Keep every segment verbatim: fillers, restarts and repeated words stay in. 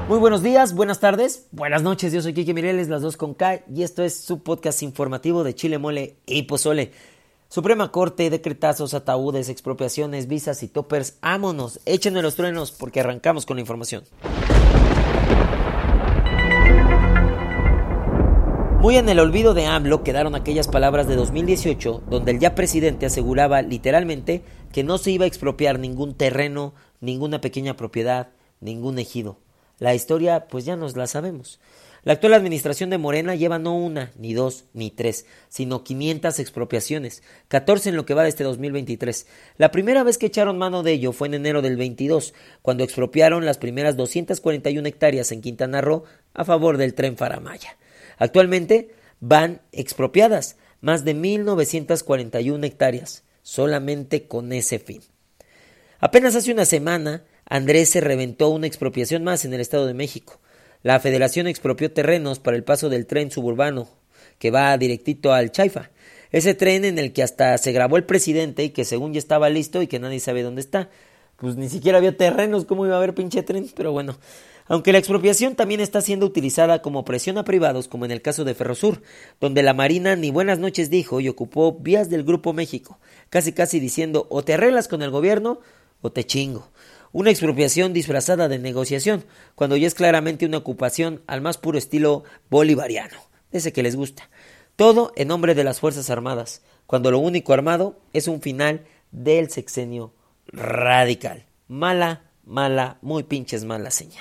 Muy buenos días, buenas tardes, buenas noches. Yo soy Quique Mireles, las dos con K, y esto es su podcast informativo de chile, mole y pozole. Suprema Corte, decretazos, ataúdes, expropiaciones, visas y toppers. ¡Vámonos! Échenme los truenos porque arrancamos con la información. Muy en el olvido de AMLO quedaron aquellas palabras de dos mil dieciocho, donde el ya presidente aseguraba literalmente que no se iba a expropiar ningún terreno, ninguna pequeña propiedad, ningún ejido. La historia, pues ya nos la sabemos. La actual administración de Morena lleva no una, ni dos, ni tres, sino quinientas expropiaciones, catorce en lo que va de este dos mil veintitrés. La primera vez que echaron mano de ello fue en enero del veintidós, cuando expropiaron las primeras doscientas cuarenta y una hectáreas en Quintana Roo a favor del Tren Faramaya. Actualmente van expropiadas más de mil novecientas cuarenta y una hectáreas, solamente con ese fin. Apenas hace una semana, Andrés se reventó una expropiación más en el Estado de México. La Federación expropió terrenos para el paso del tren suburbano, que va directito al Chaifa. Ese tren en el que hasta se grabó el presidente y que según ya estaba listo y que nadie sabe dónde está. Pues ni siquiera había terrenos, ¿cómo iba a haber pinche tren? Pero bueno, aunque la expropiación también está siendo utilizada como presión a privados, como en el caso de Ferrosur, donde la Marina ni buenas noches dijo y ocupó vías del Grupo México, casi casi diciendo o te arreglas con el gobierno o te chingo. Una expropiación disfrazada de negociación, cuando ya es claramente una ocupación al más puro estilo bolivariano, ese que les gusta. Todo en nombre de las Fuerzas Armadas, cuando lo único armado es un final del sexenio radical. Mala, mala, muy pinches mala señal.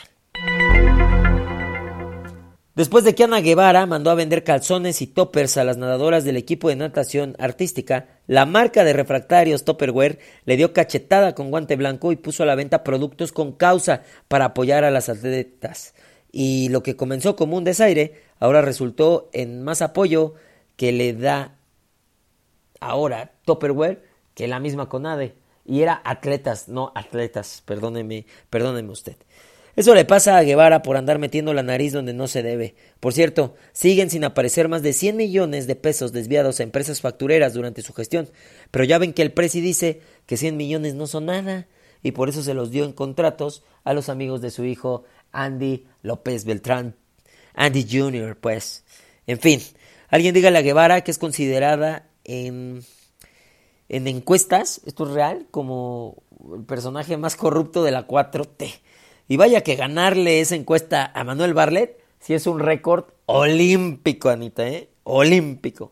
Después de que Ana Guevara mandó a vender calzones y toppers a las nadadoras del equipo de natación artística, la marca de refractarios Tupperware le dio cachetada con guante blanco y puso a la venta productos con causa para apoyar a las atletas. Y lo que comenzó como un desaire, ahora resultó en más apoyo que le da ahora Tupperware que la misma CONADE. Y era atletas, no atletas, perdóneme, perdóneme usted. Eso le pasa a Guevara por andar metiendo la nariz donde no se debe. Por cierto, siguen sin aparecer más de cien millones de pesos desviados a empresas factureras durante su gestión. Pero ya ven que el presi dice que cien millones no son nada y por eso se los dio en contratos a los amigos de su hijo Andy López Beltrán. Andy junior, pues. En fin, alguien dígale a Guevara que es considerada en, en encuestas, esto es real, como el personaje más corrupto de la cuatro T. Y vaya que ganarle esa encuesta a Manuel Bartlett, si es un récord olímpico, Anita, ¿eh? Olímpico.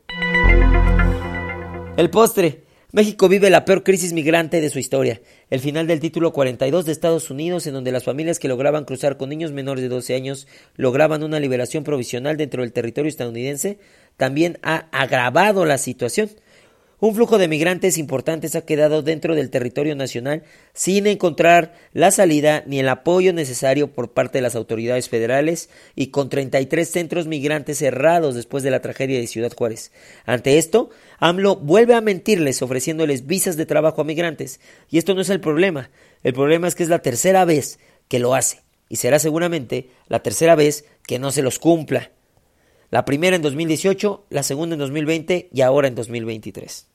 El postre. México vive la peor crisis migrante de su historia. El final del título cuarenta y dos de Estados Unidos, en donde las familias que lograban cruzar con niños menores de doce años lograban una liberación provisional dentro del territorio estadounidense, también ha agravado la situación. Un flujo de migrantes importantes ha quedado dentro del territorio nacional sin encontrar la salida ni el apoyo necesario por parte de las autoridades federales y con treinta y tres centros migrantes cerrados después de la tragedia de Ciudad Juárez. Ante esto, AMLO vuelve a mentirles ofreciéndoles visas de trabajo a migrantes. Y esto no es el problema. El problema es que es la tercera vez que lo hace y será seguramente la tercera vez que no se los cumpla. La primera en dos mil dieciocho, la segunda en dos mil veinte y ahora en dos mil veintitrés.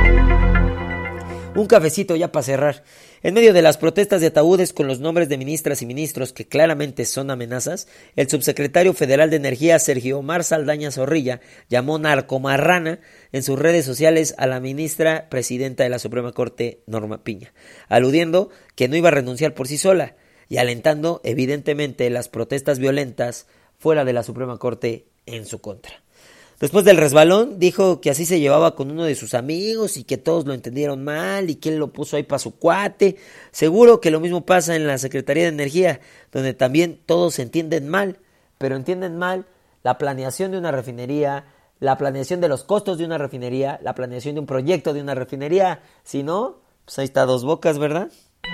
Un cafecito ya para cerrar. En medio de las protestas de ataúdes con los nombres de ministras y ministros que claramente son amenazas, el subsecretario federal de Energía Sergio Omar Saldaña Zorrilla llamó narcomarrana en sus redes sociales a la ministra presidenta de la Suprema Corte, Norma Piña, aludiendo que no iba a renunciar por sí sola y alentando evidentemente las protestas violentas fuera de la Suprema Corte en su contra. Después del resbalón, dijo que así se llevaba con uno de sus amigos y que todos lo entendieron mal y que él lo puso ahí para su cuate. Seguro que lo mismo pasa en la Secretaría de Energía, donde también todos se entienden mal, pero entienden mal la planeación de una refinería, la planeación de los costos de una refinería, la planeación de un proyecto de una refinería. Si no, pues ahí está Dos Bocas, ¿verdad?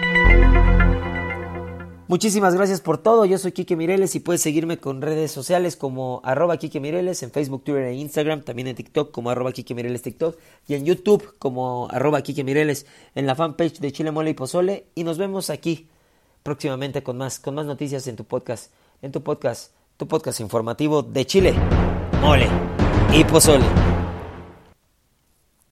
Muchísimas gracias por todo. Yo soy Quique Mireles y puedes seguirme con redes sociales como arroba Quique Mireles en Facebook, Twitter e Instagram, también en TikTok como arroba Quique Mireles TikTok y en YouTube como arroba Quique Mireles en la fanpage de Chile, Mole y Pozole. Y nos vemos aquí próximamente con más, con más noticias en tu podcast, en tu podcast, tu podcast informativo de Chile, Mole y Pozole.